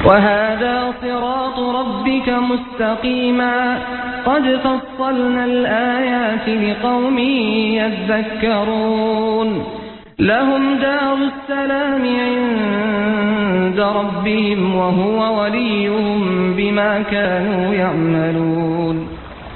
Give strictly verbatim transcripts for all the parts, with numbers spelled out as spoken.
وهذا صراط ربك مستقيما قد فصلنا الآيات لقوم يذكرون لهم دار السلام عند ربهم وهو وليهم بما كانوا يعملون.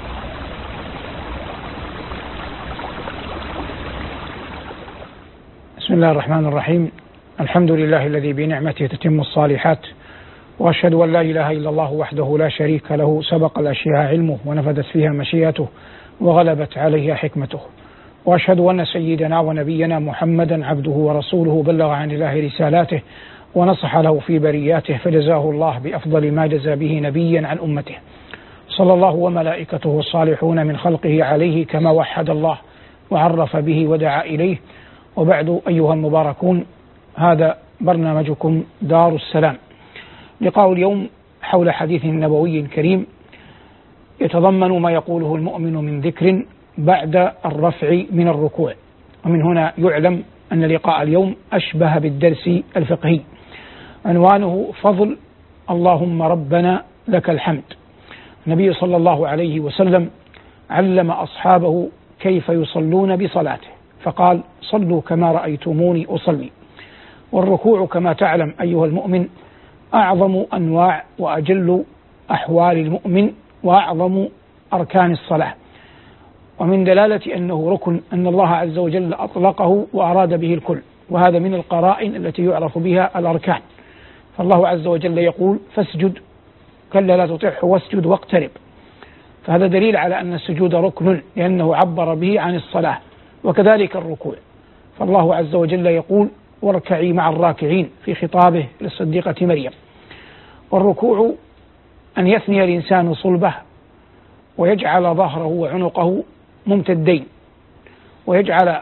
بسم الله الرحمن الرحيم. الحمد لله الذي بنعمته تتم الصالحات، وأشهد أن لا إله إلا الله وحده لا شريك له، سبق الأشياء علمه ونفذت فيها مشيئته وغلبت عليها حكمته، وأشهد أن سيدنا ونبينا محمدا عبده ورسوله بلغ عن الله رسالاته ونصح له في برياته، فجزاه الله بأفضل ما جزى به نبيا عن أمته، صلى الله وملائكته الصالحون من خلقه عليه كما وحد الله وعرف به ودعا إليه. وبعد أيها المباركون، هذا برنامجكم دار السلام. لقاء اليوم حول حديث نبوي كريم يتضمن ما يقوله المؤمن من ذكر بعد الرفع من الركوع، ومن هنا يعلم أن لقاء اليوم أشبه بالدرس الفقهي. عنوانه فضل اللهم ربنا لك الحمد. النبي صلى الله عليه وسلم علم أصحابه كيف يصلون بصلاته، فقال: صلوا كما رأيتموني أصلي. والركوع كما تعلم أيها المؤمن أعظم أنواع وأجل أحوال المؤمن وأعظم أركان الصلاة، ومن دلالة أنه ركن أن الله عز وجل أطلقه وأراد به الكل، وهذا من القرائن التي يعرف بها الأركان. فالله عز وجل يقول: فاسجد كلا لا تطعه واسجد واقترب. فهذا دليل على أن السجود ركن لأنه عبر به عن الصلاة، وكذلك الركوع. فالله عز وجل يقول: واركعي مع الراكعين في خطابه للصديقة مريم. والركوع أن يثني الإنسان صلبه ويجعل ظهره وعنقه ممتدين، ويجعل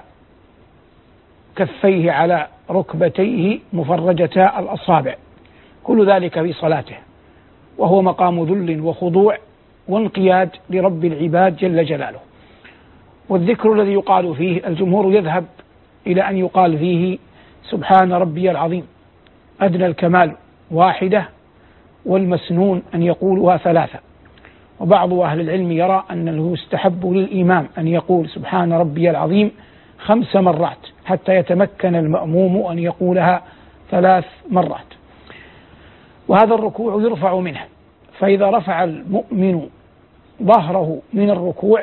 كفيه على ركبتيه مفرجتا الأصابع، كل ذلك في صلاته، وهو مقام ذل وخضوع وانقياد لرب العباد جل جلاله. والذكر الذي يقال فيه الجمهور يذهب إلى أن يقال فيه سبحان ربي العظيم أدنى الكمال واحدة، والمسنون أن يقولها ثلاثة. وبعض أهل العلم يرى أنه يستحب للإمام أن يقول سبحان ربي العظيم خمس مرات حتى يتمكن المأموم أن يقولها ثلاث مرات. وهذا الركوع يرفع منه، فإذا رفع المؤمن ظهره من الركوع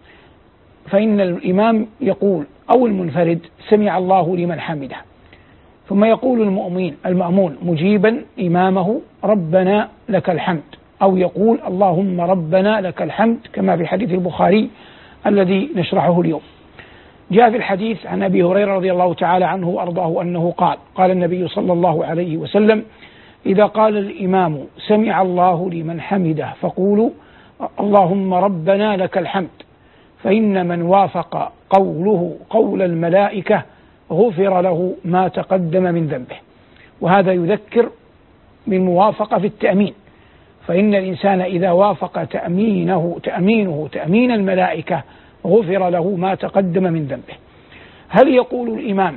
فإن الإمام يقول أو المنفرد سمع الله لمن حمده، ثم يقول المؤمن المأمون مجيبا إمامه ربنا لك الحمد، أو يقول اللهم ربنا لك الحمد، كما في حديث البخاري الذي نشرحه اليوم. جاء في الحديث عن أبي هريرة رضي الله تعالى عنه وأرضاه أنه قال: قال النبي صلى الله عليه وسلم: إذا قال الإمام سمع الله لمن حمده فقولوا اللهم ربنا لك الحمد، فإن من وافق قوله قول الملائكة غفر له ما تقدم من ذنبه. وهذا يذكر بالموافقة في التأمين، فإن الإنسان إذا وافق تأمينه تأمينه تأمين الملائكة غفر له ما تقدم من ذنبه. هل يقول الإمام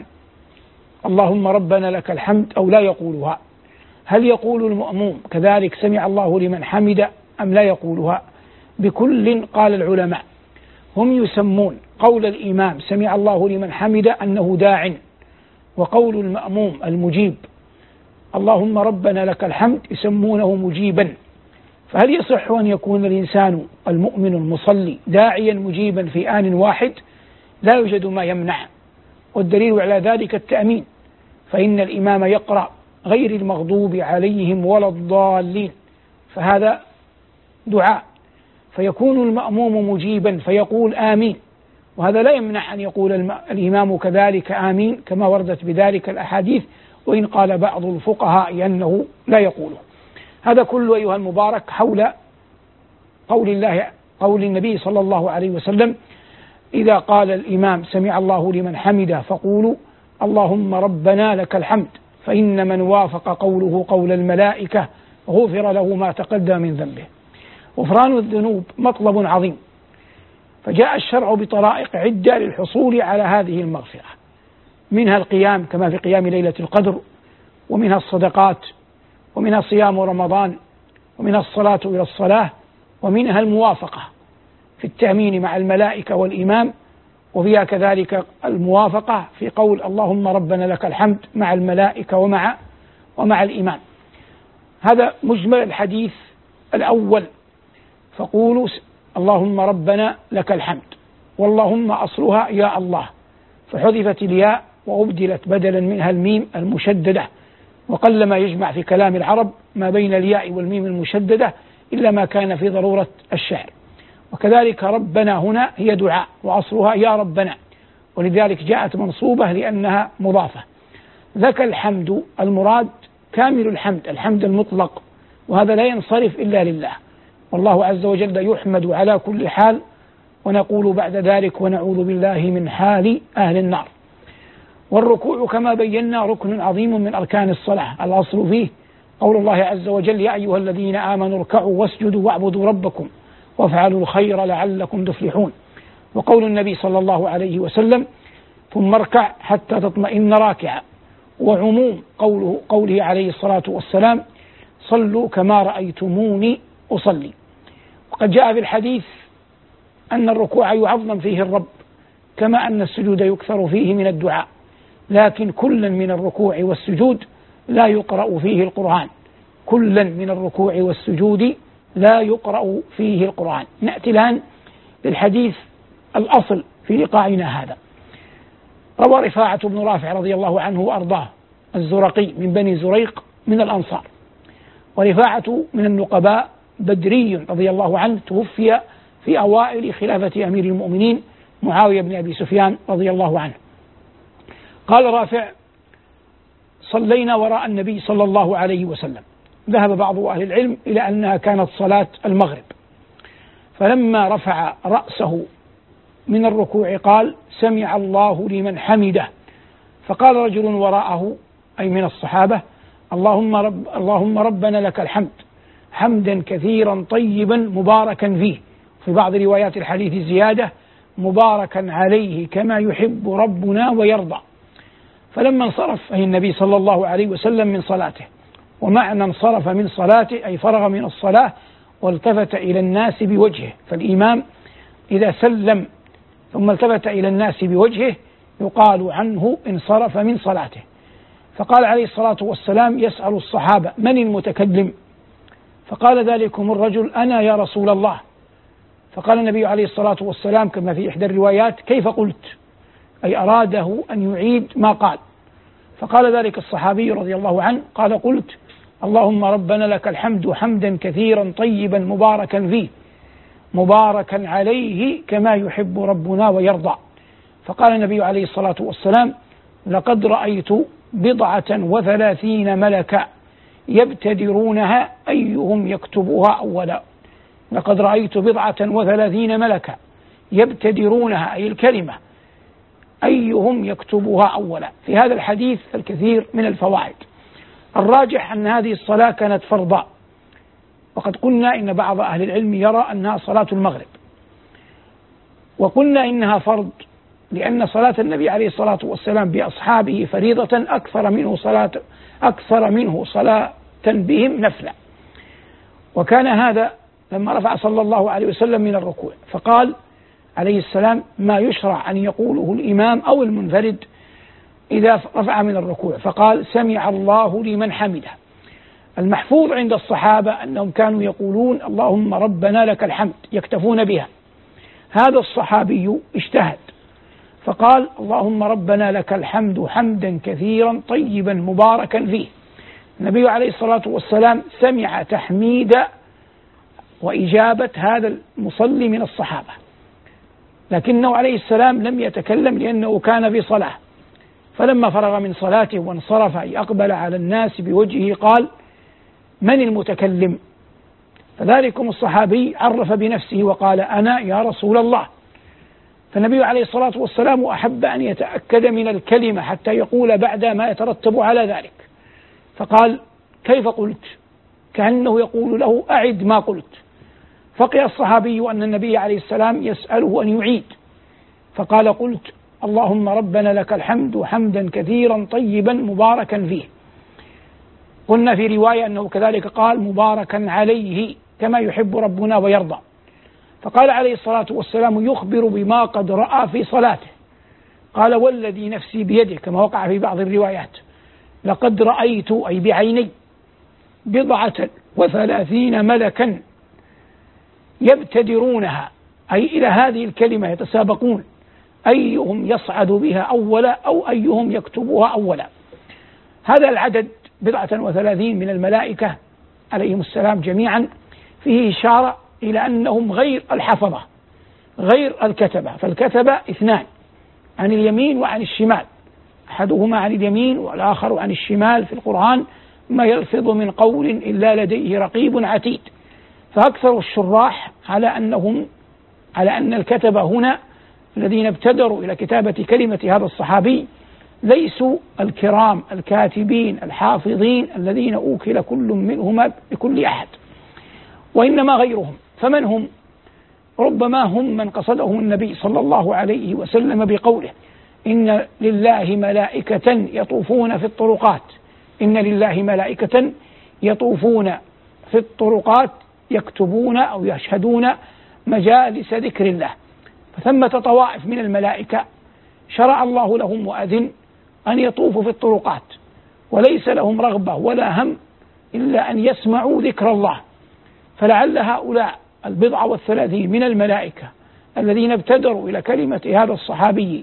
اللهم ربنا لك الحمد أو لا يقولها؟ هل يقول المأموم كذلك سمع الله لمن حمد أم لا يقولها؟ بكل قال العلماء. هم يسمون قول الإمام سمع الله لمن حمد أنه داع، وقول المأموم المجيب اللهم ربنا لك الحمد يسمونه مجيبا. فهل يصح أن يكون الإنسان المؤمن المصلي داعيا مجيبا في آن واحد؟ لا يوجد ما يمنع، والدليل على ذلك التأمين، فإن الإمام يقرأ غير المغضوب عليهم ولا الضالين، فهذا دعاء، فيكون المأموم مجيبا فيقول آمين، وهذا لا يمنع أن يقول الإمام كذلك آمين كما وردت بذلك الأحاديث، وإن قال بعض الفقهاء أنه لا يقوله. هذا كله أيها المبارك حول قول الله قول النبي صلى الله عليه وسلم: إذا قال الإمام سمع الله لمن حمده فقولوا اللهم ربنا لك الحمد، فإن من وافق قوله قول الملائكة غفر له ما تقدم من ذنبه. غفران الذنوب مطلب عظيم، فجاء الشرع بطرائق عدة للحصول على هذه المغفرة، منها القيام كما في قيام ليلة القدر، ومنها الصدقات، ومنها صيام رمضان، ومنها الصلاة إلى الصلاة، ومنها الموافقة في التأمين مع الملائكة والإمام، وفيها كذلك الموافقة في قول اللهم ربنا لك الحمد مع الملائكة ومع ومع الإمام. هذا مجمل الحديث الأول. فقولوا اللهم ربنا لك الحمد، واللهم أصلها يا الله، فحذفت الياء وأبدلت بدلا منها الميم المشددة، وقلما يجمع في كلام العرب ما بين الياء والميم المشددة إلا ما كان في ضرورة الشعر. وكذلك ربنا هنا هي دعاء، وأصلها يا ربنا، ولذلك جاءت منصوبة لأنها مضافة. ذاك الحمد المراد كامل الحمد، الحمد المطلق، وهذا لا ينصرف إلا لله، والله عز وجل يحمد على كل حال، ونقول بعد ذلك ونعوذ بالله من حال أهل النار. والركوع كما بينا ركن عظيم من أركان الصلاة، الأصل فيه قول الله عز وجل يا أيها الذين آمنوا اركعوا واسجدوا واعبدوا ربكم وافعلوا الخير لعلكم تفلحون، وقول النبي صلى الله عليه وسلم ثم اركع حتى تطمئن راكعا، وعموم قوله, قوله عليه الصلاة والسلام صلوا كما رأيتموني أصلي. وقد جاء في الحديث أن الركوع يعظم فيه الرب كما أن السجود يكثر فيه من الدعاء، لكن كلا من الركوع والسجود لا يقرأ فيه القرآن، كلا من الركوع والسجود لا يقرأ فيه القرآن. نأتي الآن للحديث الأصل في لقائنا هذا. روى رفاعة بن رافع رضي الله عنه وأرضاه الزرقي من بني زريق من الأنصار، ورفاعة من النقباء بدري رضي الله عنه، توفي في أوائل خلافة أمير المؤمنين معاوية بن أبي سفيان رضي الله عنه. قال رافع صلينا وراء النبي صلى الله عليه وسلم، ذهب بعض أهل العلم إلى أنها كانت صلاة المغرب، فلما رفع رأسه من الركوع قال سمع الله لمن حمده، فقال رجل وراءه أي من الصحابة اللهم, رب اللهم ربنا لك الحمد حمدا كثيرا طيبا مباركا فيه، في بعض روايات الحديث زيادة مباركا عليه كما يحب ربنا ويرضى. فلما انصرف أي النبي صلى الله عليه وسلم من صلاته، ومعنى انصرف من صلاته أي فرغ من الصلاة والتفت إلى الناس بوجهه، فالإمام إذا سلم ثم التفت إلى الناس بوجهه يقال عنه انصرف من صلاته. فقال عليه الصلاة والسلام يسأل الصحابة من المتكلم؟ فقال ذلكم الرجل أنا يا رسول الله. فقال النبي عليه الصلاة والسلام كما في إحدى الروايات كيف قلت؟ أي أراده أن يعيد ما قال. فقال ذلك الصحابي رضي الله عنه قال قلت اللهم ربنا لك الحمد حمدا كثيرا طيبا مباركا فيه مباركا عليه كما يحب ربنا ويرضى. فقال النبي عليه الصلاة والسلام لقد رأيت بضعة وثلاثين ملكا يبتدرونها أيهم يكتبها أولا. لقد رأيت بضعة وثلاثين ملكا يبتدرونها أي الكلمة أيهم يكتبها أولا. في هذا الحديث الكثير من الفوائد. الراجح أن هذه الصلاة كانت فرضا، وقد قلنا إن بعض أهل العلم يرى أنها صلاة المغرب، وقلنا إنها فرض لأن صلاة النبي عليه الصلاة والسلام بأصحابه فريضة أكثر منه صلاة أكثر منه صلاة بهم نفلا. وكان هذا لما رفع صلى الله عليه وسلم من الركوع فقال عليه السلام ما يشرع أن يقوله الإمام أو المنفرد إذا رفع من الركوع، فقال سمع الله لمن حمده. المحفوظ عند الصحابة أنهم كانوا يقولون اللهم ربنا لك الحمد يكتفون بها. هذا الصحابي اجتهد فقال اللهم ربنا لك الحمد حمدا كثيرا طيبا مباركا فيه. النبي عليه الصلاة والسلام سمع تحميد وإجابة هذا المصلي من الصحابة، لكنه عليه السلام لم يتكلم لأنه كان في صلاة. فلما فرغ من صلاته وانصرف أقبل على الناس بوجهه قال من المتكلم؟ فذلكم الصحابي عرف بنفسه وقال أنا يا رسول الله. فالنبي عليه الصلاة والسلام أحب أن يتأكد من الكلمة حتى يقول بعد ما يترتب على ذلك، فقال كيف قلت؟ كأنه يقول له أعد ما قلت. فقه الصحابي أن النبي عليه السلام يسأله أن يعيد، فقال قلت اللهم ربنا لك الحمد حمدا كثيرا طيبا مباركا فيه. قلنا في رواية أنه كذلك قال مباركا عليه كما يحب ربنا ويرضى. فقال عليه الصلاة والسلام يخبر بما قد رأى في صلاته، قال والذي نفسي بيده كما وقع في بعض الروايات لقد رأيت أي بعيني بضعة وثلاثين ملكا يبتدرونها أي إلى هذه الكلمة يتسابقون أيهم يصعد بها أولا أو أيهم يكتبها أولا. هذا العدد بضعة وثلاثين من الملائكة عليهم السلام جميعا فيه إشارة إلى أنهم غير الحفظة غير الكتبة، فالكتبة اثنان عن اليمين وعن الشمال، أحدهما عن اليمين والآخر عن الشمال في القرآن ما يلفظ من قول إلا لديه رقيب عتيد. فأكثر الشراح على أنهم على أن الكتبة هنا الذين ابتدروا إلى كتابة كلمة هذا الصحابي ليسوا الكرام الكاتبين الحافظين الذين أوكل كل منهما بكل أحد، وإنما غيرهم. فمن هم؟ ربما هم من قصدهم النبي صلى الله عليه وسلم بقوله إن لله ملائكة يطوفون في الطرقات إن لله ملائكة يطوفون في الطرقات يكتبون أو يشهدون مجالس ذكر الله. فثمة طوائف من الملائكة شرع الله لهم وأذن أن يطوفوا في الطرقات، وليس لهم رغبة ولا هم إلا أن يسمعوا ذكر الله. فلعل هؤلاء البضعة والثلاثين من الملائكة الذين ابتدروا إلى كلمة هذا الصحابي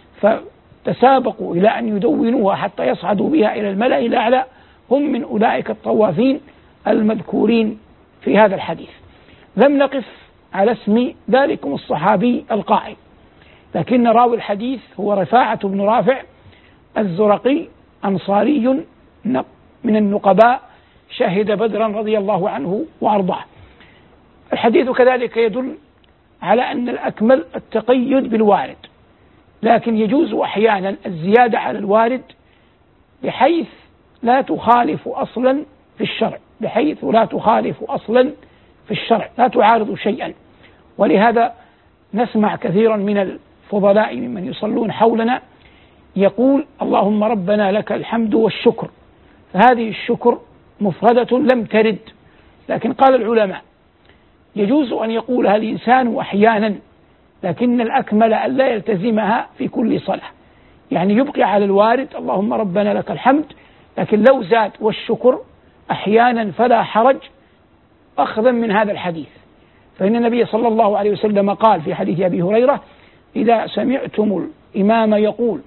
فتسابقوا إلى أن يدونوها حتى يصعدوا بها إلى الملأ الأعلى هم من أولئك الطوافين المذكورين في هذا الحديث. لم نقف على اسم ذلكم الصحابي القائل، لكن راوي الحديث هو رفاعة بن رافع الزرقي أنصاري من النقباء شهد بدرا رضي الله عنه وأرضاه. الحديث كذلك يدل على أن الأكمل التقيد بالوارد، لكن يجوز أحيانا الزيادة على الوارد بحيث لا تخالف أصلا في الشرع بحيث لا تخالف أصلا في الشرع لا تعارض شيئا. ولهذا نسمع كثيرا من الفضلاء ممن يصلون حولنا يقول اللهم ربنا لك الحمد والشكر، فهذه الشكر مفردة لم ترد، لكن قال العلماء يجوز أن يقولها الإنسان أحيانا، لكن الأكمل أن لا يلتزمها في كل صلاة، يعني يبقي على الوارد اللهم ربنا لك الحمد، لكن لو زاد والشكر أحيانا فلا حرج أخذا من هذا الحديث. فإن النبي صلى الله عليه وسلم قال في حديث أبي هريرة إذا سمعتم الإمام يقول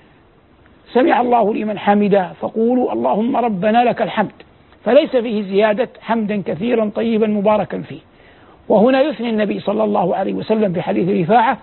سمع الله لمن حمده فقولوا اللهم ربنا لك الحمد، فليس فيه زيادة حمدا كثيرا طيبا مباركا فيه. وهنا يثني النبي صلى الله عليه وسلم في حديث رفاعة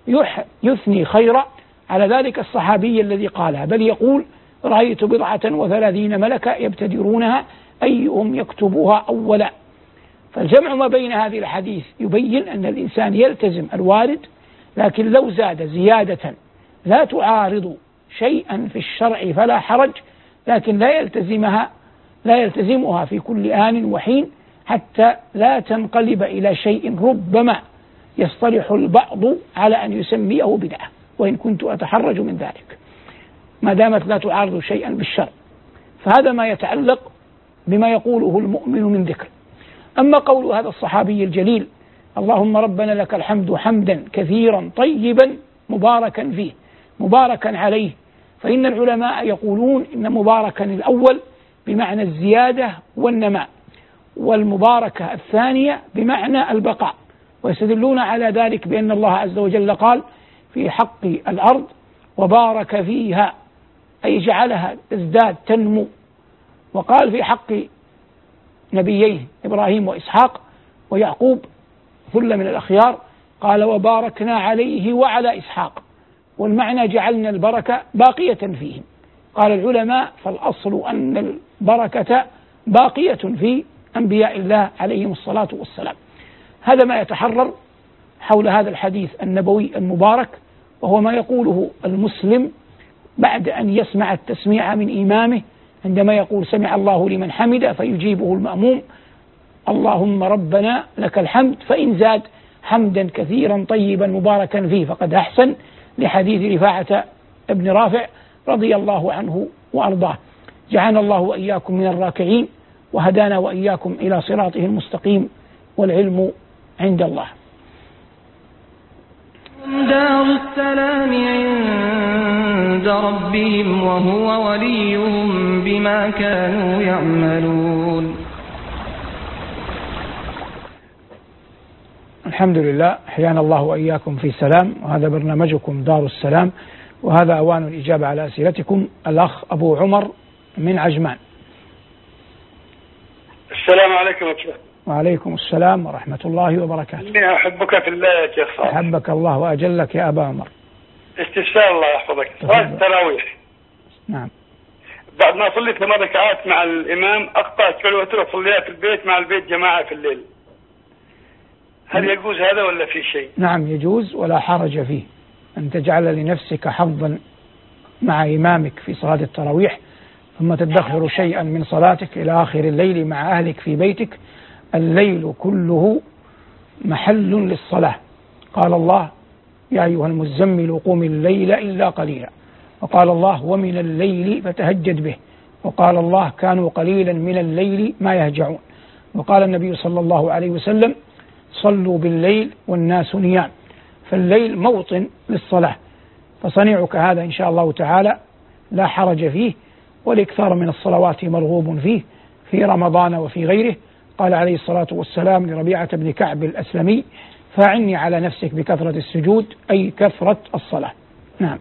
يثني خيرا على ذلك الصحابي الذي قالها، بل يقول رأيت بضعة وثلاثين ملكا يبتدرونها أيهم يكتبها أولا. فالجمع ما بين هذه الحديث يبين أن الإنسان يلتزم الوارد، لكن لو زاد زيادة لا تعارض شيئا في الشرع فلا حرج، لكن لا يلتزمها لا يلتزمها في كل آن وحين حتى لا تنقلب إلى شيء ربما يصطلح البعض على أن يسميه بدعة، وإن كنت أتحرج من ذلك ما دامت لا تعارض شيئا بالشرع. فهذا ما يتعلق بما يقوله المؤمن من ذكر. أما قول هذا الصحابي الجليل اللهم ربنا لك الحمد حمدا كثيرا طيبا مباركا فيه مباركا عليه، فإن العلماء يقولون إن مباركا الأول بمعنى الزيادة والنماء، والمباركة الثانية بمعنى البقاء، ويستدلون على ذلك بأن الله عز وجل قال في حق الأرض وبارك فيها أي جعلها تزداد تنمو، وقال في حق نبييه إبراهيم وإسحاق ويعقوب ثلة من الأخيار قال وباركنا عليه وعلى إسحاق، والمعنى جعلنا البركة باقية فيهم. قال العلماء فالأصل أن البركة باقية في أنبياء الله عليهم الصلاة والسلام. هذا ما يتحرر حول هذا الحديث النبوي المبارك، وهو ما يقوله المسلم بعد أن يسمع التسميع من إمامه عندما يقول سمع الله لمن حمده فيجيبه المأموم اللهم ربنا لك الحمد، فإن زاد حمدا كثيرا طيبا مباركا فيه فقد أحسن، لحديث رفاعة ابن رافع رضي الله عنه وأرضاه. جعلنا الله وإياكم من الراكعين وهدانا وإياكم إلى صراطه المستقيم، والعلم عند الله. دار السلام عند ربهم وهو وليهم بما كانوا يعملون. الحمد لله، أحيانا الله وإياكم في سلام، وهذا برنامجكم دار السلام، وهذا أوان الإجابة على أسئلتكم. الأخ أبو عمر من عجمان. السلام عليكم ورحمة الله. وعليكم السلام ورحمة الله وبركاته. إني أحبك في الله يا شيخ صالح. أحبك الله وأجلك يا أبا عمر. استفسار الله يحفظك. صلاة التراويح. نعم. بعد ما صليت ثمان ركعات مع الإمام أخطأت في الوتر صليها في البيت مع البيت جماعة في الليل. هل يجوز هذا ولا في شيء؟ نعم يجوز ولا حرج فيه، أن تجعل لنفسك حظا مع إمامك في صلاة التراويح، ثم تدخر شيئا من صلاتك إلى آخر الليل مع أهلك في بيتك. الليل كله محل للصلاة. قال الله: يا أيها المزمل قم الليل إلا قليلا. وقال الله: ومن الليل فتهجد به. وقال الله: كانوا قليلا من الليل ما يهجعون. وقال النبي صلى الله عليه وسلم: صلوا بالليل والناس نيام. فالليل موطن للصلاة، فصنيعك هذا إن شاء الله تعالى لا حرج فيه، والإكثار من الصلوات مرغوب فيه في رمضان وفي غيره. قال عليه الصلاة والسلام لربيعة بن كعب الأسلمي: فاعني على نفسك بكثرة السجود، أي كثرة الصلاة. نعم.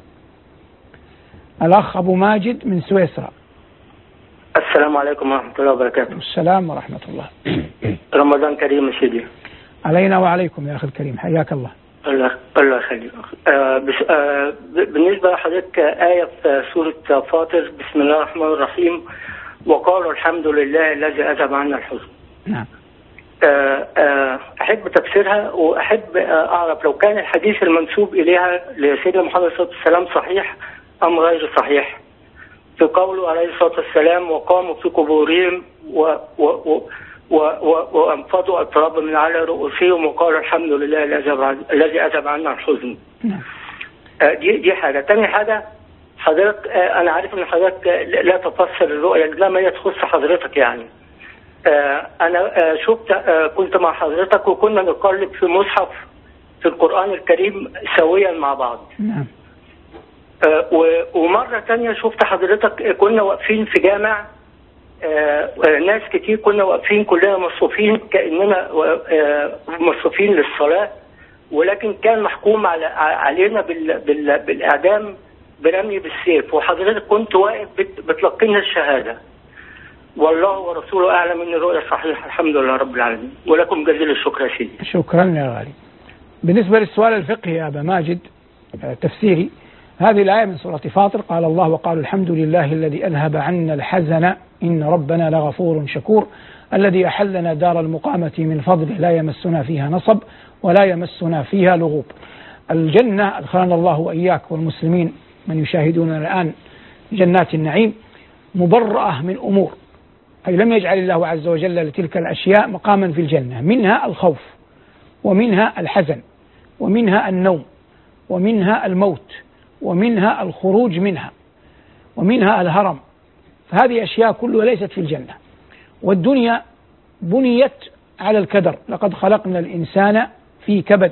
الأخ أبو ماجد من سويسرا. السلام عليكم ورحمة الله وبركاته. السلام ورحمة الله. رمضان كريم سيدي. علينا وعليكم يا أخي الكريم، حياك الله. الله الله يخليك. آه آه بالنسبة لحضرتك آية في سورة فاطر: بسم الله الرحمن الرحيم، وقالوا الحمد لله الذي أذهب عنا الحزن. نعم. آه آه أحب تفسيرها، وأحب آه أعرف لو كان الحديث المنسوب إليها لسيدنا محمد صلى الله عليه وسلم صحيح أم غير صحيح، في قوله عليه الصلاة والسلام: وقاموا في قبورهم و و و وأنفضوا التراب من على رؤوسهم وقالوا الحمد لله الذي أذهب عنا الحزن. دي دي حاجة. تاني حاجة، حضرتك أنا عارف إن حضرتك لا تفسر الرؤيا، لا ما تخص حضرتك يعني. أنا شفت كنت مع حضرتك وكنا نقلب في مصحف في القرآن الكريم سويا مع بعض. نعم. ومرة تانية شفت حضرتك كنا واقفين في جامع، آه ناس كتير كنا واقفين كلنا مصفوفين كأننا آه مصفوفين للصلاة، ولكن كان محكوم على علينا بال بال بالإعدام برمي بالسيف، وحضرتك كنت واقف بتلقينا الشهادة. والله ورسوله أعلم إن الرؤيا صحيحة. الحمد لله رب العالمين، ولكم جزيل الشكر يا سيدي. شكرا يا غالي. بالنسبة للسؤال الفقهي يا أبا ماجد تفسيري، هذه الآية من سورة فاطر: قال الله: وقالوا الحمد لله الذي أذهب عنا الحزن إن ربنا لغفور شكور، الذي أحلنا دار المقامة من فضله لا يمسنا فيها نصب ولا يمسنا فيها لغوب. الجنة أدخلنا الله وإياك والمسلمين من يشاهدون الآن جنات النعيم مبرأة من أمور، أي لم يجعل الله عز وجل لتلك الأشياء مقاما في الجنة، منها الخوف، ومنها الحزن، ومنها النوم، ومنها الموت، ومنها الخروج منها، ومنها الهرم. فهذه أشياء كلها ليست في الجنة. والدنيا بنيت على الكدر، لقد خلقنا الإنسان في كبد،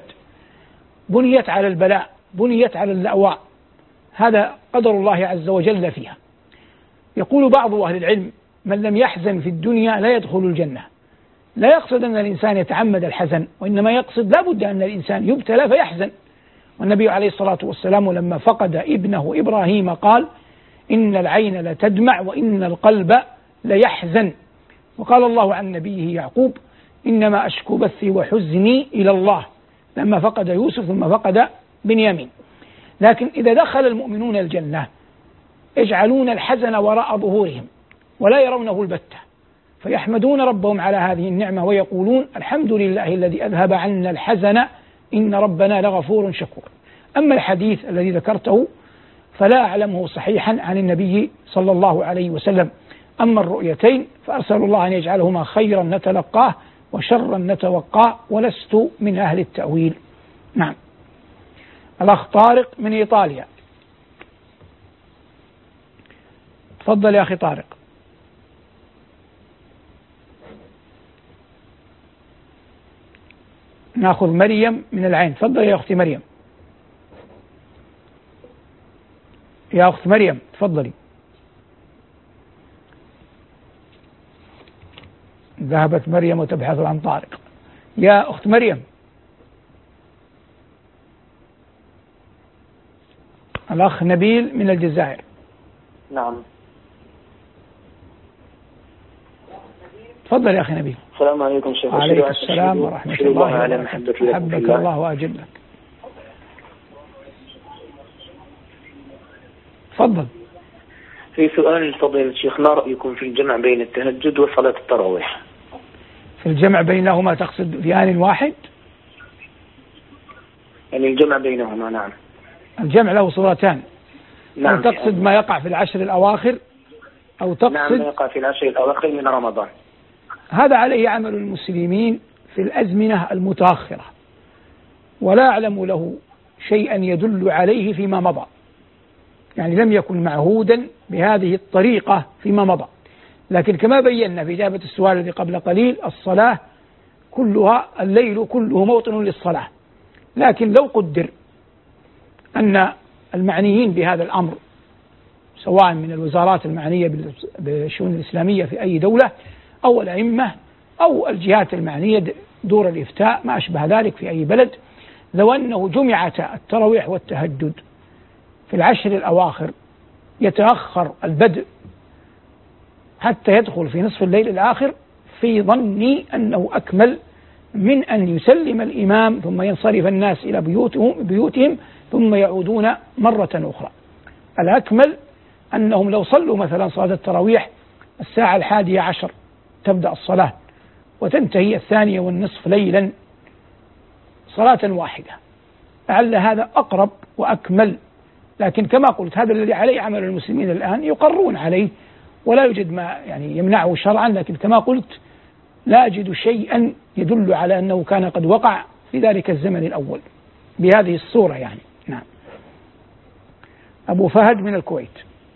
بنيت على البلاء، بنيت على اللأواء. هذا قدر الله عز وجل فيها. يقول بعض أهل العلم: من لم يحزن في الدنيا لا يدخل الجنة. لا يقصد أن الإنسان يتعمد الحزن، وإنما يقصد لا بد أن الإنسان يبتلى فيحزن. والنبي عليه الصلاة والسلام لما فقد ابنه إبراهيم قال: إن العين لتدمع وإن القلب ليحزن. وقال الله عن نبيه يعقوب: إنما أشكو بثي وحزني إلى الله، لما فقد يوسف ثم فقد بنيامين. لكن إذا دخل المؤمنون الجنة يجعلون الحزن وراء ظهورهم ولا يرونه البتة، فيحمدون ربهم على هذه النعمة ويقولون: الحمد لله الذي أذهب عنا الحزن إن ربنا لغفور شكور. أما الحديث الذي ذكرته فلا أعلمه صحيحا عن النبي صلى الله عليه وسلم. أما الرؤيتين فأسأل الله أن يجعلهما خيرا نتلقاه وشرا نتوقاه، ولست من أهل التأويل. نعم. الأخ طارق من إيطاليا. تفضل يا أخي طارق. نأخذ مريم من العين. تفضل يا أختي مريم. يا أخت مريم تفضلي. ذهبت مريم وتبحث عن طارق. يا أخت مريم. الأخ نبيل من الجزائر. نعم. تفضل يا أخي نبيل. السلام عليكم شيخ. وعليكم السلام ورحمة الله وبركاته. حبك الله وأجلك. تفضل. في سؤال فضيلة الشيخ، ما رأيكم في الجمع بين التهجد وصلاة التراويح؟ في الجمع بينهما تقصد في آن واحد؟ يعني الجمع بينهما. نعم. الجمع له صورتان. نعم. أو تقصد ما يقع في العشر الأواخر أو تقصد نعم ما يقع في العشر الأواخر من رمضان. هذا عليه عمل المسلمين في الأزمنة المتأخرة، ولا أعلم له شيئا يدل عليه فيما مضى، يعني لم يكن معهودا بهذه الطريقة فيما مضى. لكن كما بينا في إجابة السؤال الذي قبل قليل، الصلاة كلها الليل كله موطن للصلاة. لكن لو قدر أن المعنيين بهذا الأمر سواء من الوزارات المعنية بالشؤون الإسلامية في أي دولة أو الأئمة أو الجهات المعنية دور الإفتاء ما أشبه ذلك في أي بلد، لو أنه جمعتا التراويح والتهجد في العشر الأواخر يتأخر البدء حتى يدخل في نصف الليل الآخر، في ظني أنه أكمل من أن يسلم الإمام ثم ينصرف الناس إلى بيوتهم, بيوتهم ثم يعودون مرة أخرى. الأكمل أنهم لو صلوا مثلا صلاة التراويح الساعة الحادية عشر تبدأ الصلاة وتنتهي الثانية والنصف ليلا صلاة واحدة، لعل هذا أقرب وأكمل. لكن كما قلت هذا الذي عليه عمل المسلمين الآن، يقرون عليه ولا يوجد ما يعني يمنعه شرعا، لكن كما قلت لا أجد شيئا يدل على أنه كان قد وقع في ذلك الزمن الأول بهذه الصورة يعني. نعم. أبو فهد من الكويت.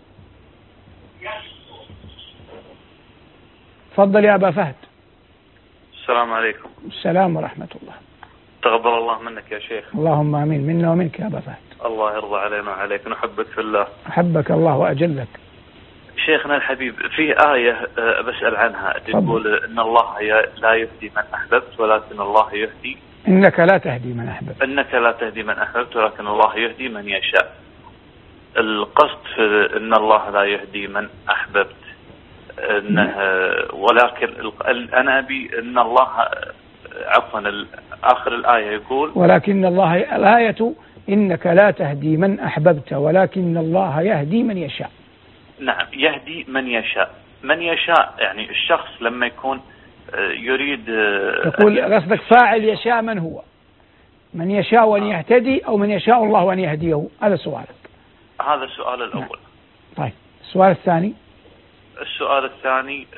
تفضل يا أبا فهد. السلام عليكم. السلام ورحمة الله. تقبل الله منك يا شيخ. اللهم آمين، منا ومنك يا أبا فهد. الله يرضى علينا وعليك، نحبك في الله. أحبك الله وأجلك. شيخنا الحبيب، فيه آية بسأل عنها تقول إن الله لا يهدي من أحببت ولكن الله يهدي. إنك لا تهدي من أحببت. إنك لا تهدي من أحببت ولكن الله يهدي من يشاء. القصد في إن الله لا يهدي من أحببت إنه ولكن أنا أبي إن الله عفوا آخر الآية يقول ولكن الله، الآية إنك لا تهدي من أحببت ولكن الله يهدي من يشاء. نعم، يهدي من يشاء. من يشاء يعني الشخص لما يكون يريد، يقول قصدك فاعل يشاء من هو؟ من يشاء أن يهتدي أو من يشاء الله أن يهديه؟ هذا سؤالك. هذا السؤال الأول. نعم. طيب السؤال الثاني. السؤال الثاني،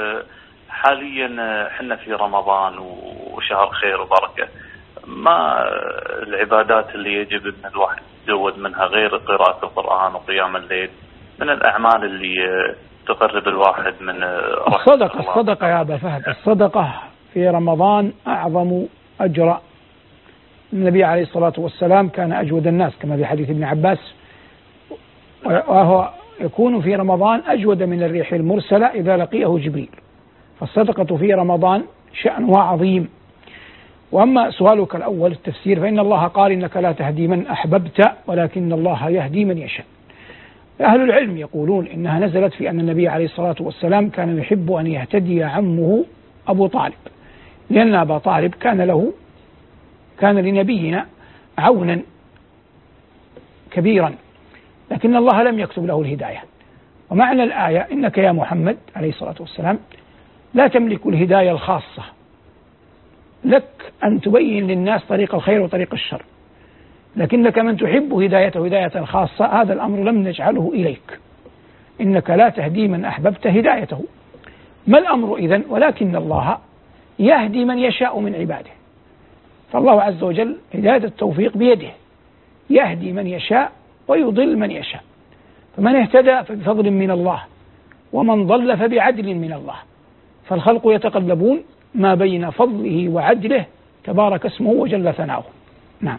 حاليا حنا في رمضان وشهر خير وبركة، ما العبادات اللي يجب أن الواحد يزود منها غير قراءة القرآن وقيام الليل من الأعمال اللي تقرب الواحد من الصدقة؟ الصدقة يا أبا فهد، الصدقة في رمضان أعظم أجرا. النبي عليه الصلاة والسلام كان أجود الناس كما في حديث ابن عباس، وهو يكون في رمضان أجود من الريح المرسلة إذا لقيه جبريل. فالصدقة في رمضان شأنها عظيم. وأما سؤالك الأول التفسير، فإن الله قال إنك لا تهدي من أحببت ولكن الله يهدي من يشاء. أهل العلم يقولون إنها نزلت في أن النبي عليه الصلاة والسلام كان يحب أن يهتدي عمه أبو طالب، لأن أبا طالب كان له كان لنبينا عونا كبيرا، لكن الله لم يكتب له الهداية. ومعنى الآية إنك يا محمد عليه الصلاة والسلام لا تملك الهداية الخاصة، لك أن تبين للناس طريق الخير وطريق الشر، لكنك من تحب هدايته هداية خاصة هذا الأمر لم نجعله إليك. إنك لا تهدي من أحببت هدايته. ما الأمر إذن؟ ولكن الله يهدي من يشاء من عباده. فالله عز وجل هداية التوفيق بيده، يهدي من يشاء ويضل من يشاء. فمن اهتدى فبفضل من الله ومن ضل فبعدل من الله. فالخلق يتقلبون ما بين فضله وعدله تبارك اسمه وجل ثناؤه. نعم.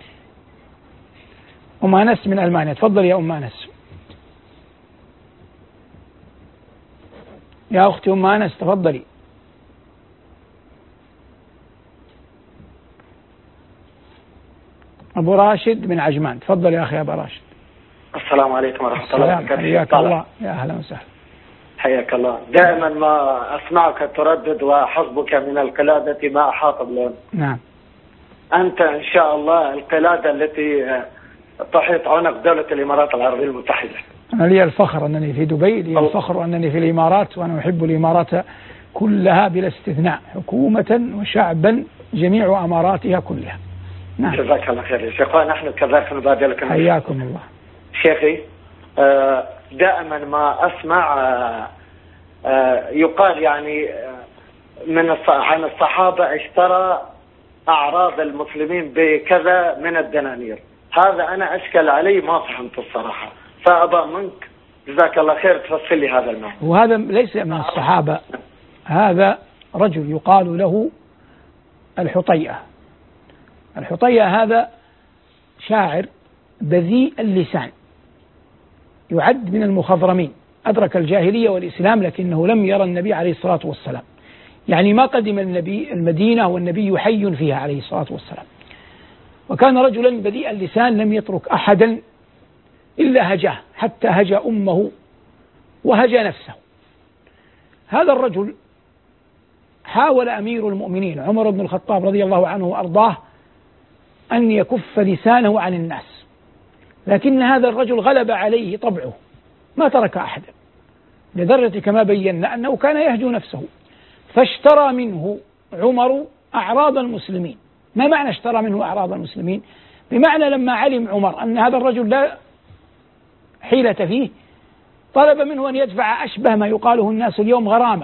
أم أنس من ألمانيا، تفضل يا أم أنس. يا أختي أم أنس تفضلي. أبو راشد من عجمان، تفضل يا أخي أبو راشد. السلام عليكم ورحمة الله وبركاته. حياك الله، يا أهلا وسهلا. حياك الله. دائما ما أسمعك تردد وحسبك من القلادة ما أحاط بالعلم. نعم. أنت إن شاء الله القلادة التي تحيط عنق دولة الإمارات العربية المتحدة. أنا لي الفخر أنني في دبي، لي الفخر أنني في الإمارات، وأنا أحب الإمارات كلها بلا استثناء، حكومة وشعبا جميع أماراتها كلها. نعم. جزاك الله خير يا شيخ، ونحن كذلك نبادلك. حياكم الله. شيخي دائما ما أسمع يقال يعني من عن الصحابة اشترى أعراض المسلمين بكذا من الدنانير، هذا أنا أشكل علي ما فهمت الصراحة، فأبى منك جزاك الله خير تفصل لي هذا المعنى. وهذا ليس من الصحابة، هذا رجل يقال له الحطيئة. الحطيئة هذا شاعر بذيء اللسان، يعد من المخضرمين، أدرك الجاهلية والإسلام لكنه لم يرى النبي عليه الصلاة والسلام، يعني ما قدم النبي المدينة والنبي حي فيها عليه الصلاة والسلام، وكان رجلا بذيء اللسان لم يترك أحدا إلا هجاه، حتى هجى أمه وهجى نفسه. هذا الرجل حاول أمير المؤمنين عمر بن الخطاب رضي الله عنه وأرضاه أن يكف لسانه عن الناس، لكن هذا الرجل غلب عليه طبعه، ما ترك أحدا، لدرجة كما بينا أنه كان يهجو نفسه، فاشترى منه عمر أعراض المسلمين. ما معنى اشترى منه أعراض المسلمين؟ بمعنى لما علم عمر أن هذا الرجل لا حيلة فيه، طلب منه أن يدفع أشبه ما يقاله الناس اليوم غرامة،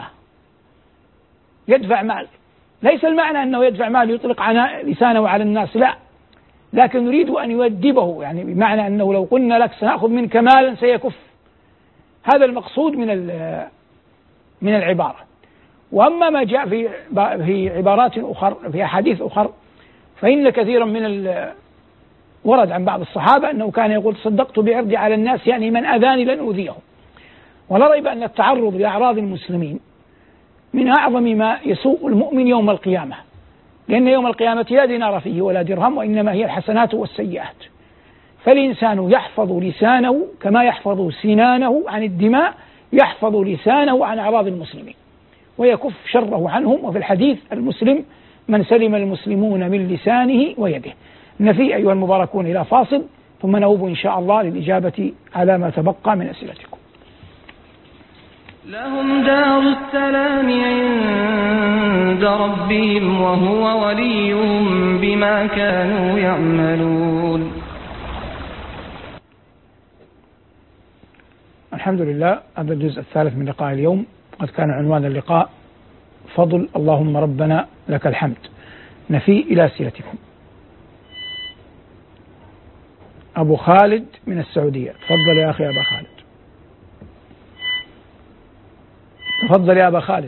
يدفع مال. ليس المعنى أنه يدفع مال يطلق لسانه على الناس، لا، لكن نريد أن يؤدبه، يعني بمعنى أنه لو قلنا لك سنأخذ منك مالا سيكف. هذا المقصود من من العبارة. وأما ما جاء في في عبارات أخرى في أحاديث أخرى فإن كثيرا من ورد عن بعض الصحابة أنه كان يقول صدقت بعرضي على الناس، يعني من أذاني لن أذيهم. ولا ريب أن التعرض لأعراض المسلمين من أعظم ما يسوء المؤمن يوم القيامة، لأن يوم القيامة لا دينار فيه ولا درهم، وإنما هي الحسنات والسيئات. فالإنسان يحفظ لسانه كما يحفظ سنانه عن الدماء، يحفظ لسانه عن أعراض المسلمين ويكف شره عنهم. وفي الحديث المسلم من سلم المسلمون من لسانه ويده. نفي أيها المباركون إلى فاصل، ثم نعود إن شاء الله للإجابة على ما تبقى من أسئلتكم. لهم دار السلام عند ربهم وهو وليهم بما كانوا يعملون. الحمد لله. هذا الجزء الثالث من لقاء اليوم، قد كان عنوان اللقاء فضل اللهم ربنا لك الحمد. نفي إلى أسئلتكم. أبو خالد من السعودية، تفضل يا أخي أبا خالد. تفضل يا أبا خالد.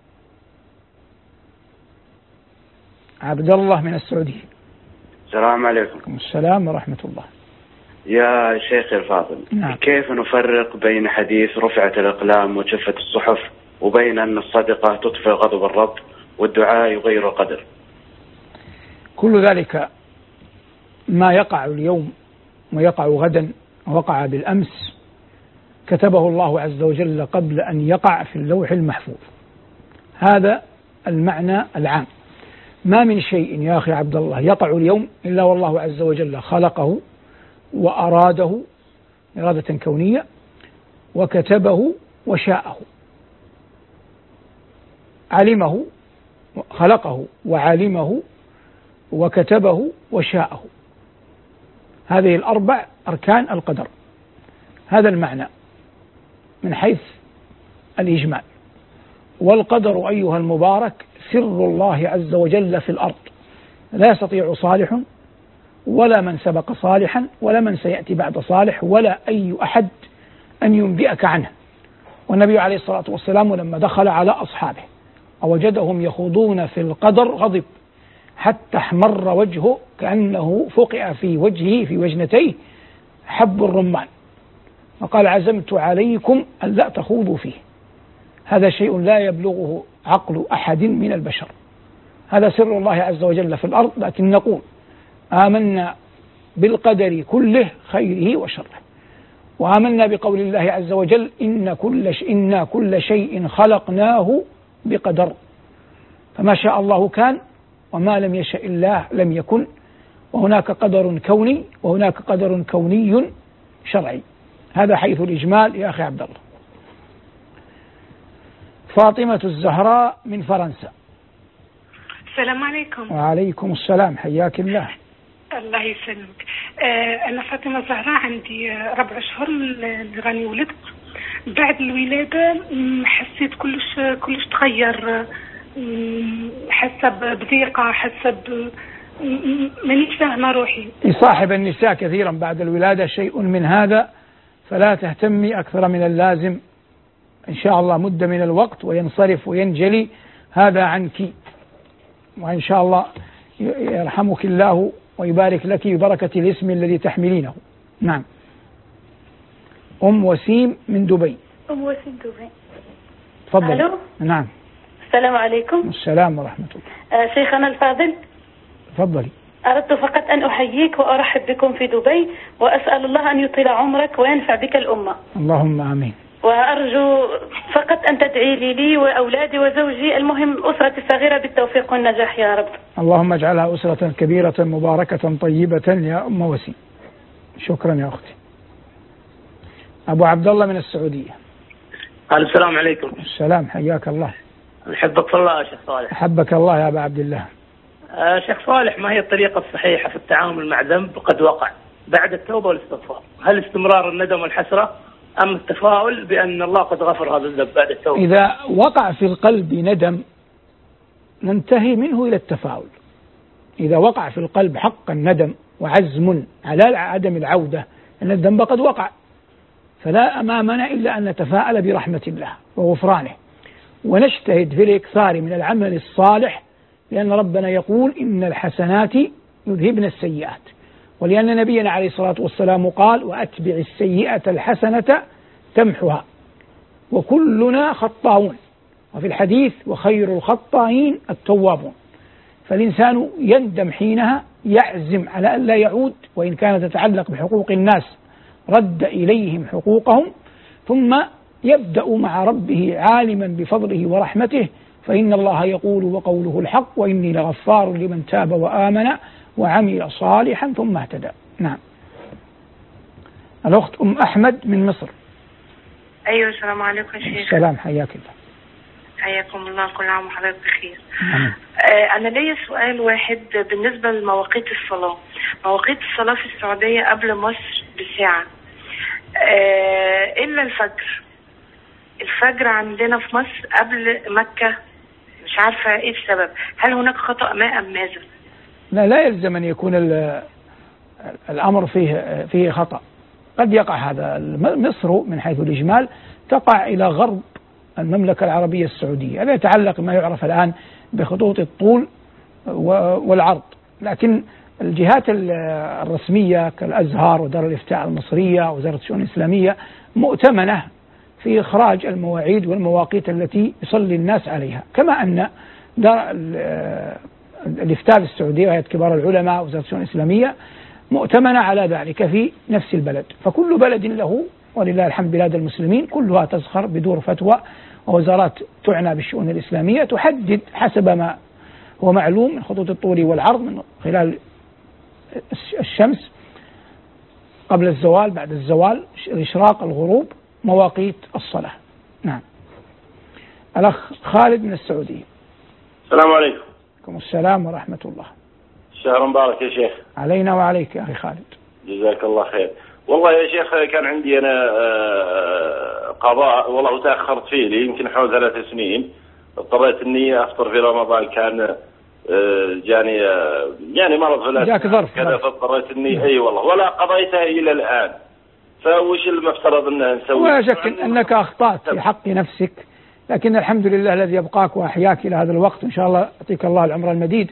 عبد الله من السعودية. السلام عليكم. السلام ورحمة الله. يا شيخ الفاضل، نعم. كيف نفرق بين حديث رفعت الأقلام وجفت الصحف وبين أن الصدقة تطفئ غضب الرب والدعاء يغير القدر؟ كل ذلك ما يقع اليوم ويقع غدا ووقع بالأمس كتبه الله عز وجل قبل أن يقع في اللوح المحفوظ. هذا المعنى العام. ما من شيء يا أخي عبد الله يقع اليوم إلا والله عز وجل خلقه وأراده إرادة كونية وكتبه وشاءه. علمه، خلقه وعلمه وكتبه وشاءه. هذه الأربع أركان القدر. هذا المعنى من حيث الإجمال. والقدر أيها المبارك سر الله عز وجل في الأرض، لا يستطيع صالح ولا من سبق صالحا ولا من سيأتي بعد صالح ولا أي أحد أن ينبئك عنه. والنبي عليه الصلاة والسلام لما دخل على أصحابه ووجدهم يخوضون في القدر غضب، حتى احمر وجهه كأنه فقع في وجهه في وجنتيه حب الرمان، وقال عزمت عليكم أن لا تخوضوا فيه. هذا شيء لا يبلغه عقل أحد من البشر، هذا سر الله عز وجل في الأرض. لكن نقول آمنا بالقدر كله خيره وشره، وآمنا بقول الله عز وجل إن كل ش... إن كل شيء خلقناه بقدر، فما شاء الله كان وما لم يشاء الله لم يكن، وهناك قدر كوني وهناك قدر كوني شرعي. هذا حيث الإجمال يا أخي عبد الله. فاطمة الزهراء من فرنسا. السلام عليكم. وعليكم السلام، حياك الله. الله يسلمك. آه أنا فاطمة الزهراء، عندي ربع أشهر اللي راني ولدت. بعد الولادة حسيت كلش كلش تغير، حاسة بضيقة، حاسة مانيش فاهمة روحي. يصاحب النساء كثيرا بعد الولادة شيء من هذا، فلا تهتمي أكثر من اللازم، إن شاء الله مدة من الوقت وينصرف وينجلي هذا عنك، وإن شاء الله يرحمك الله ويبارك لك ببركة الاسم الذي تحملينه. نعم. أم وسيم من دبي. أم وسيم دبي. تفضل. ألو. نعم. السلام عليكم. السلام ورحمة الله. آه شيخنا الفاضل. تفضلي. أردت فقط أن أحييك وأرحب بكم في دبي، وأسأل الله أن يطيل عمرك وينفع بك الأمة. اللهم آمين. وأرجو فقط أن تدعي لي لي وأولادي وزوجي، المهم أسرتي الصغيرة بالتوفيق والنجاح يا رب. اللهم اجعلها أسرة كبيرة مباركة طيبة يا أم وسيم. شكرا يا أختي. أبو عبد الله من السعودية. السلام عليكم. السلام، حياك الله. نحبك في الله يا شيخ صالح. أحبك الله يا أبا عبد الله. آه شيخ صالح، ما هي الطريقة الصحيحة في التعامل مع ذنب قد وقع بعد التوبة والاستغفار؟ هل استمرار الندم والحسرة أم التفاؤل بأن الله قد غفر هذا الذنب بعد التوبة؟ إذا وقع في القلب ندم ننتهي منه إلى التفاؤل. إذا وقع في القلب حقا ندم وعزم على عدم العودة أن الذنب قد وقع، فلا أمامنا إلا أن نتفاءل برحمة الله وغفرانه، ونجتهد في الإكثار من العمل الصالح، لأن ربنا يقول إن الحسنات يذهبن السيئات، ولأن نبينا عليه الصلاة والسلام قال وأتبع السيئة الحسنة تمحها، وكلنا خطاؤون، وفي الحديث وخير الخطائين التوابون. فالإنسان يندم حينها، يعزم على أن لا يعود، وإن كانت تتعلق بحقوق الناس رد إليهم حقوقهم، ثم يبدأ مع ربه عالما بفضله ورحمته، فإن الله يقول وقوله الحق وإني لغفار لمن تاب وآمن وعمل صالحا ثم اهتدى. نعم. الأخت أم أحمد من مصر. أيوة، السلام عليكم يا شيخ. السلام، حياك الله. حياكم الله، كل عام وحضرتك بخير. نعم. آه أنا ليا سؤال واحد بالنسبة لمواقيت الصلاة. مواقيت الصلاة في السعودية قبل مصر بساعة، آه إلا الفجر. الفجر عندنا في مصر قبل مكة، مش عارفة إيه السبب، هل هناك خطأ ما أم ماذا؟ لا لا يلزم أن يكون الأمر فيه فيه خطأ، قد يقع هذا. مصر من حيث الإجمال تقع إلى غرب المملكة العربية السعودية، هذا يتعلق ما يعرف الآن بخطوط الطول والعرض، لكن الجهات الرسمية كالأزهر ودار الإفتاء المصرية ووزارة الشؤون الإسلامية مؤتمنة في إخراج المواعيد والمواقيت التي يصلي الناس عليها، كما أن دار الإفتاء في السعودية وهيئة كبار العلماء ووزارة الشؤون الإسلامية مؤتمنة على ذلك في نفس البلد. فكل بلد له، ولله الحمد بلاد المسلمين كلها تزخر بدور فتوى ووزارات تعنى بالشؤون الإسلامية تحدد حسب ما هو معلوم من خطوط الطول والعرض من خلال الشمس قبل الزوال، بعد الزوال، الإشراق، الغروب، مواقيت الصلاة. نعم. الأخ خالد من السعودية. السلام عليكم. عليكم السلام ورحمة الله. شهر مبارك يا شيخ. علينا وعليك يا أخي خالد. جزاك الله خير. والله يا شيخ كان عندي أنا قضاء والله تأخرت فيه لي يمكن حول ثلاث سنين، اضطريت إني أفطر في رمضان، كان جاني يعني مرض في جاك ظرف كذا، فاضطريت إني أي والله ولا قضيتها إلى الآن. فوش المفترض أن نسوي؟ ولا شك أنك أخطأت في حق نفسك، لكن الحمد لله الذي يبقاك وأحياك إلى هذا الوقت، إن شاء الله يعطيك الله العمر المديد.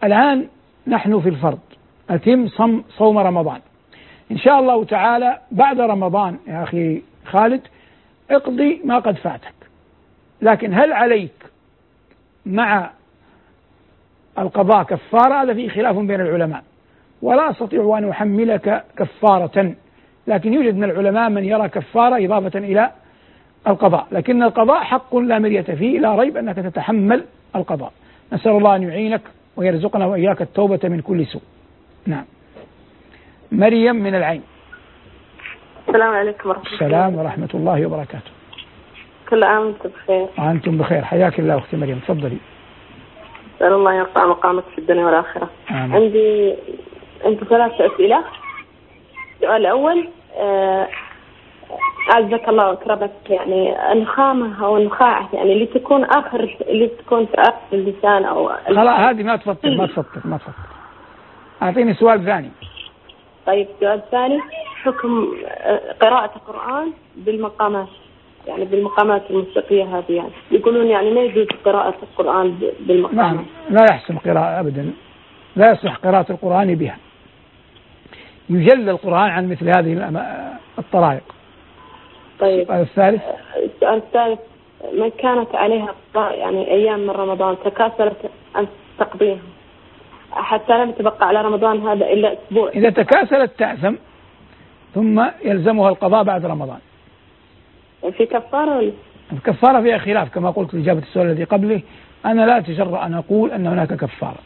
الآن نحن في الفرض، أتم صم صوم رمضان إن شاء الله تعالى. بعد رمضان يا أخي خالد اقضي ما قد فاتك، لكن هل عليك مع القضاء كفارة؟ هذا فيه خلاف بين العلماء، ولا أستطيع أن أحملك كفارة، لكن يوجد من العلماء من يرى كفارة إضافة إلى القضاء، لكن القضاء حق لا مرية فيه، لا ريب أنك تتحمل القضاء. نسأل الله أن يعينك ويرزقنا وإياك التوبة من كل سوء. نعم. مريم من العين. السلام عليكم ورحمة الله. السلام ورحمة الله وبركاته. كل عام وانتم بخير. وأنتم بخير، حياك الله أختي مريم، تفضلي. أسأل الله يرفع مقامك في الدنيا والآخرة. آمين. عندي عندي ثلاثة أسئلة. السؤال الأول آه، أعزك الله وأكرمك، يعني النخامة أو النخاعة يعني اللي تكون آخر اللي تكون في آخر اللسان أو خلاص هذه ما تفضل ما تفضل ما تفضل. أعطيني سؤال ثاني. طيب السؤال الثاني، حكم قراءة القرآن بالمقامات، يعني بالمقامات الموسيقية هذه، يعني يقولون يعني ما يجوز قراءة القرآن بالمقامات. نعم، لا يحسن قراءة أبدا، لا يصح قراءة القرآن بها، يجل القرآن عن مثل هذه الطرائق. طيب السؤال الثالث. السؤال الثالث، من كانت عليها قضاء يعني أيام من رمضان تكاسلت أن تقضيها حتى لم تبقى على رمضان هذا إلا أسبوع، إذا تكاسلت تأثم ثم يلزمها القضاء بعد رمضان. في كفارة ولا؟ الكفارة فيها خلاف كما قلت في إجابة السؤال الذي قبله، أنا لا أتجرأ أن أقول أن هناك كفارة.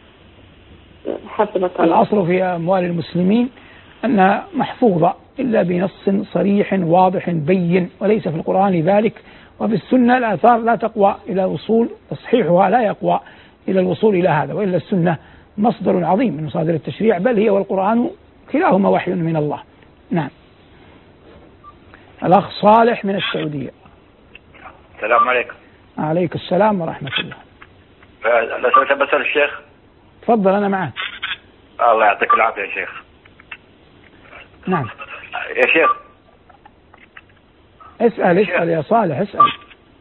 الأصل في أموال المسلمين أنها محفوظة إلا بنص صريح واضح بين، وليس في القرآن ذلك، وفي السنة الآثار لا تقوى إلى وصول تصحيحها، لا يقوى إلى الوصول إلى هذا، وإلا السنة مصدر عظيم من مصادر التشريع، بل هي والقرآن كلاهما وحي من الله. نعم. الأخ صالح من السعودية. السلام عليكم. عليك السلام ورحمة الله. لو سمحت بسأل الشيخ. تفضل أنا معك. الله يعطيك العافية يا شيخ. نعم يا شيخ. اسأل اسأل يا صالح اسأل.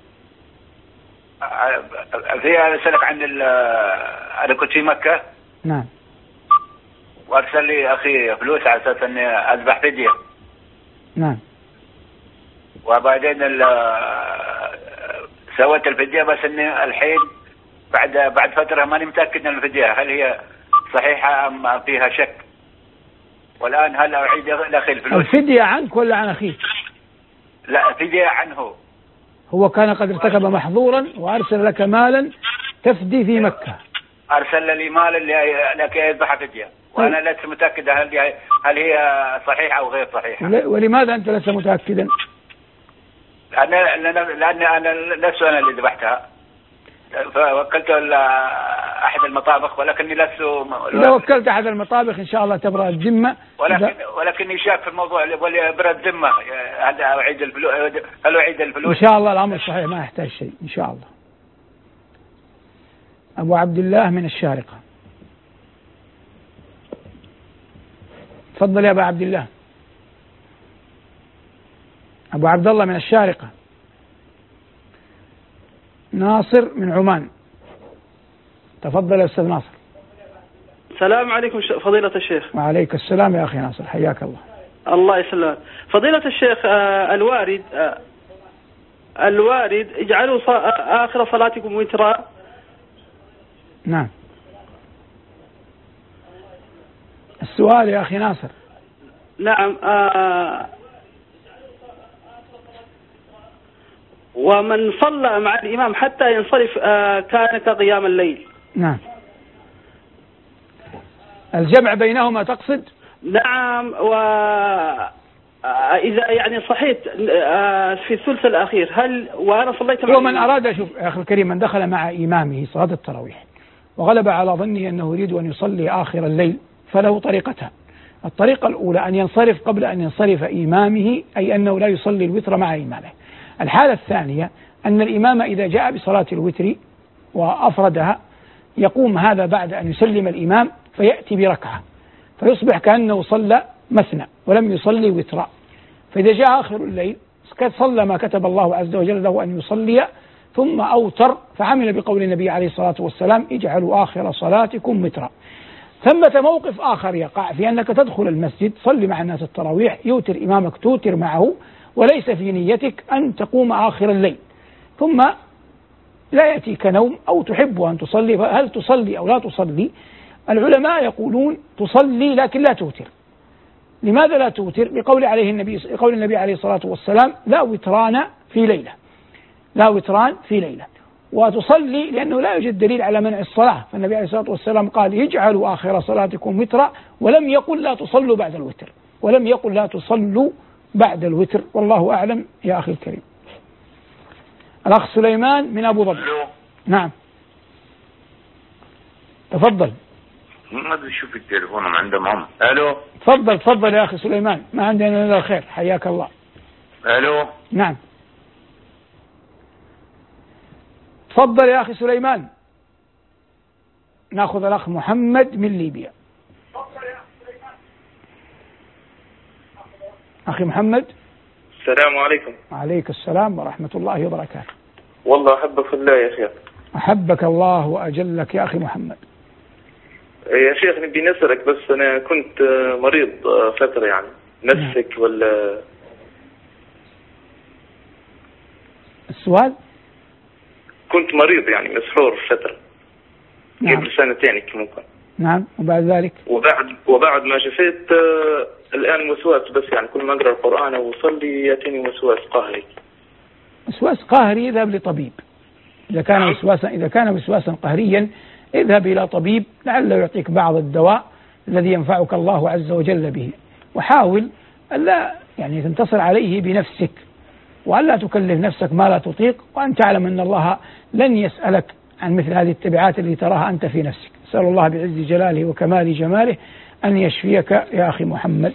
في أسألك عن أنا كنت في مكة. نعم. وأرسل لي أخي فلوس على أساس أني أذبح فدية. نعم. وبعدين سويت الفدية، بس إني الحين بعد بعد فترة ماني متأكد من الفدية هل هي صحيحة أم فيها شك، والآن هل أعيد لأخي الفلوس؟ الفدية عنك ولا عن أخيك؟ لا، فدية عنه. هو كان قد ارتكب محظورا وأرسل لك مالا تفدي في مكة. أرسل لي مالا لكي يذبح فدية، وأنا لست متأكد هل هل هي صحيحة أو غير صحيحة. ولماذا أنت لست متأكدا؟ لأن لأن أنا لست أنا اللي ذبحتها، فوكلت أحد المطابخ، ولكني لست. إذا وكلت أحد المطابخ إن شاء الله تبرأ الذمة. ولكن ولكني شاك في الموضوع، برأ الذمة. هل أعيد الفلوس؟ هل أعيد الفلوس؟ إن شاء الله الأمر صحيح، ما يحتاج شيء إن شاء الله. أبو عبد الله من الشارقة. تفضل يا أبو عبد الله. أبو عبد الله من الشارقة. ناصر من عمان. تفضل يا أستاذ ناصر. السلام عليكم فضيلة الشيخ. وعليك السلام يا أخي ناصر، حياك الله. الله يسلمك فضيلة الشيخ. آه الوارد آه الوارد اجعلوا آخر صلاتكم وترا. نعم. السؤال يا أخي ناصر. نعم. آه ومن صلى مع الإمام حتى ينصرف آه كان كقيام الليل. نعم. الجمع بينهما تقصد؟ نعم. وإذا يعني صحيت آه في الثلث الأخير هل وأنا صليت مع ومن أراد، شوف يا أخي الكريم، من دخل مع إمامه صلاة التراويح وغلب على ظنه أنه يريد أن يصلي آخر الليل فله طريقتان. الطريقة الأولى أن ينصرف قبل أن ينصرف إمامه، أي أنه لا يصلي الوتر مع إمامه. الحالة الثانية أن الإمام إذا جاء بصلاة الوتر وأفردها يقوم هذا بعد أن يسلم الإمام فيأتي بركعة، فيصبح كأنه صلى مثنى ولم يصلي وترا. فإذا جاء آخر الليل قد صلى ما كتب الله عز وجل له أن يصلي ثم أوتر فعمل بقول النبي عليه الصلاة والسلام اجعلوا آخر صلاتكم وترا. ثمة موقف آخر يقع في أنك تدخل المسجد تصلي مع الناس التراويح، يوتر إمامك توتر معه، وليس في نيتك أن تقوم آخر الليل، ثم لا يأتيك نوم أو تحب أن تصلي، فهل تصلي أو لا تصلي؟ العلماء يقولون تصلي لكن لا توتر. لماذا لا توتر؟ بقول عليه النبي قول النبي عليه الصلاة والسلام لا وتران في ليلة، لا وتران في ليلة. وتصلي لأنه لا يوجد دليل على منع الصلاة، فالنبي عليه الصلاة والسلام قال يجعلوا آخر صلاتكم وترا، ولم يقل لا تصلوا بعد الوتر، ولم يقل لا تصلوا بعد الوتر. والله أعلم يا أخي الكريم. الأخ سليمان من أبو ظبي. نعم تفضل. ما ادري شوف التليفون عندهم هم. الو تفضل تفضل يا أخي سليمان، ما عندنا إلا الخير، حياك الله. الو نعم تفضل يا أخي سليمان. نأخذ الأخ محمد من ليبيا. أخي محمد. السلام عليكم. وعليك السلام ورحمة الله وبركاته. والله أحبك في الله يا شيخ. أحبك الله وأجلك يا أخي محمد. يا شيخ نبي نسألك، بس أنا كنت مريض فترة يعني نفسك ولا السؤال؟ كنت مريض يعني مسحور فترة. نعم. قبل سنتين ممكن. نعم. وبعد ذلك؟ وبعد وبعد ما شفيت آه الآن وسواس، بس يعني كل ما أقرأ القرآن أو أصلي يأتيني وسواس قهري. وسواس قهري اذهب لطبيب. إذا كان وسواسا إذا كان وسواسا قهريا اذهب إلى طبيب لعله يعطيك بعض الدواء الذي ينفعك الله عز وجل به، وحاول ألا يعني تنتصر عليه بنفسك، وألا تكلف نفسك ما لا تطيق، وأن تعلم أن الله لن يسألك عن مثل هذه التبعات التي تراها أنت في نفسك. أسأل الله بعز جلاله وكمال جماله أن يشفيك يا أخي محمد.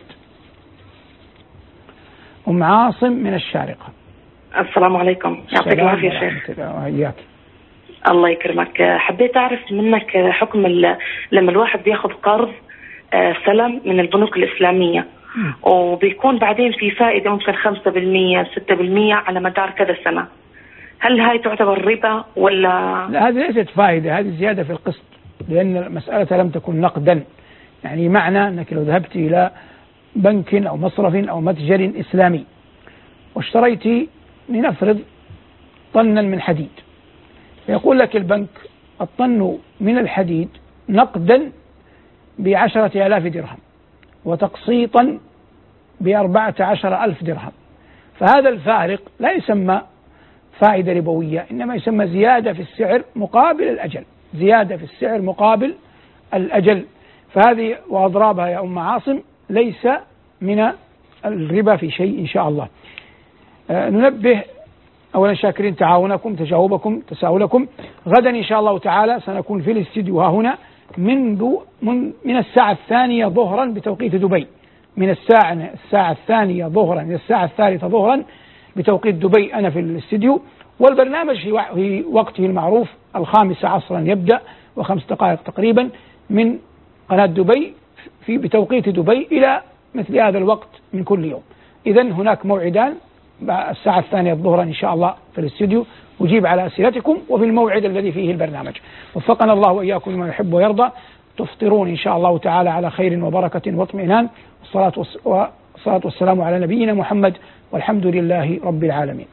أم عاصم من الشارقة. السلام عليكم، يعطيك العافية شيخ. وإياك. الله يكرمك. حبيت أعرف منك حكم لما الواحد بياخذ قرض سلم من البنوك الإسلامية وبيكون بعدين في فائدة ممكن خمسة بالمية ستة بالمية على مدار كذا سنة، هل هاي تعتبر ربا ولا؟ لا، هذه ليست فائدة، هذه زيادة في القسط، لأن المسألة لم تكن نقدا. يعني معنى أنك لو ذهبت إلى بنك أو مصرف أو متجر إسلامي واشتريت لنفرض طنا من حديد، يقول لك البنك الطن من الحديد نقدا بعشرة آلاف درهم وتقسيطا بأربعة عشر ألف درهم، فهذا الفارق لا يسمى فائدة ربوية، إنما يسمى زيادة في السعر مقابل الأجل، زيادة في السعر مقابل الأجل. فهذه وأضرابها يا أم عاصم ليس من الربا في شيء إن شاء الله. آه ننبه أولا شاكرين تعاونكم تجاوبكم تساؤلكم. غدا إن شاء الله تعالى سنكون في الاستديو ها هنا منذ من, من الساعة الثانية ظهرا بتوقيت دبي، من الساعة الساعة الثانية ظهرا إلى الساعة الثالثة ظهرا بتوقيت دبي أنا في الاستديو، والبرنامج في وقته المعروف الخامسة عصرا يبدأ وخمس دقائق تقريبا من قناة دبي في بتوقيت دبي إلى مثل هذا الوقت من كل يوم. إذن هناك موعدان الساعة الثانية ظهرا إن شاء الله في الاستديو، أجيب على أسئلتكم وفي الموعد الذي فيه البرنامج. وفقنا الله وإياكم لما يحب ويرضى. تفطرون إن شاء الله تعالى على خير وبركة واطمئنان، والصلاة والسلام على نبينا محمد، والحمد لله رب العالمين.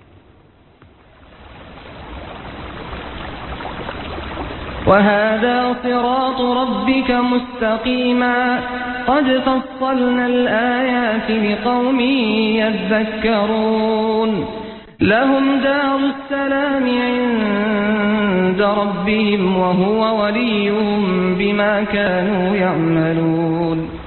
وهذا صراط ربك مستقيما قد فصلنا الآيات لقوم يذكرون. لهم دار السلام عند ربهم وهو وليهم بما كانوا يعملون.